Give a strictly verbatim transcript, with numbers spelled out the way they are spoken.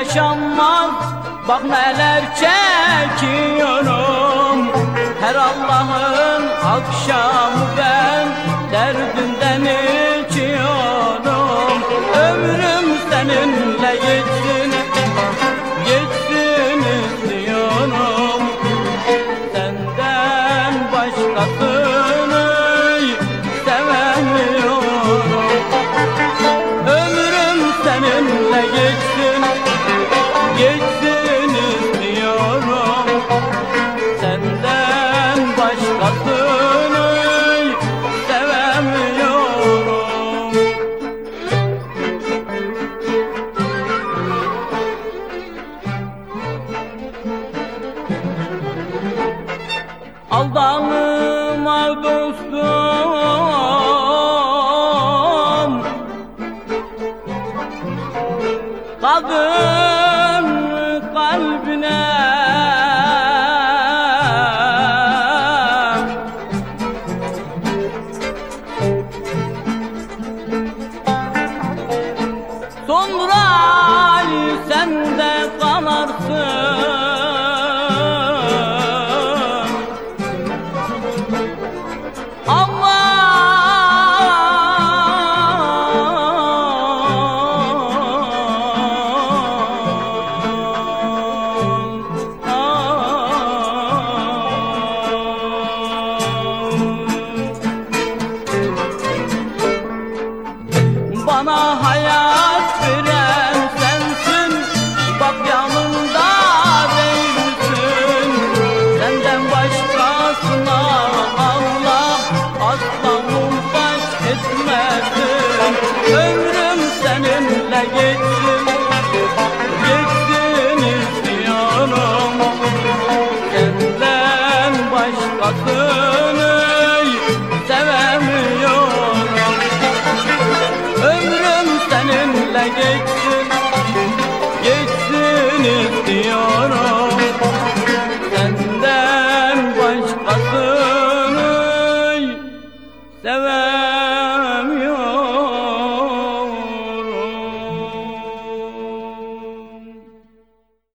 yaşanmaz, bak neler çekiyorum. Her Allah'ın akşamı ben derdinden içiyorum. Ömrüm seninle geçsin, geçsin istiyorum. Senden başkasını sevemiyorum. Ömrüm seninle geçsin, geçsin istiyorum. Senden başkasını sevemiyorum. Aldanma dostum, kadın kalbine. Sonra sen de kanarsın. Bana hayat veren sensin, bak yanımda değilsin. Senden başkasına Allah asla muhtaç etmesin. Ömrüm seninle geçsin, geçsin istiyorum. Senden başkası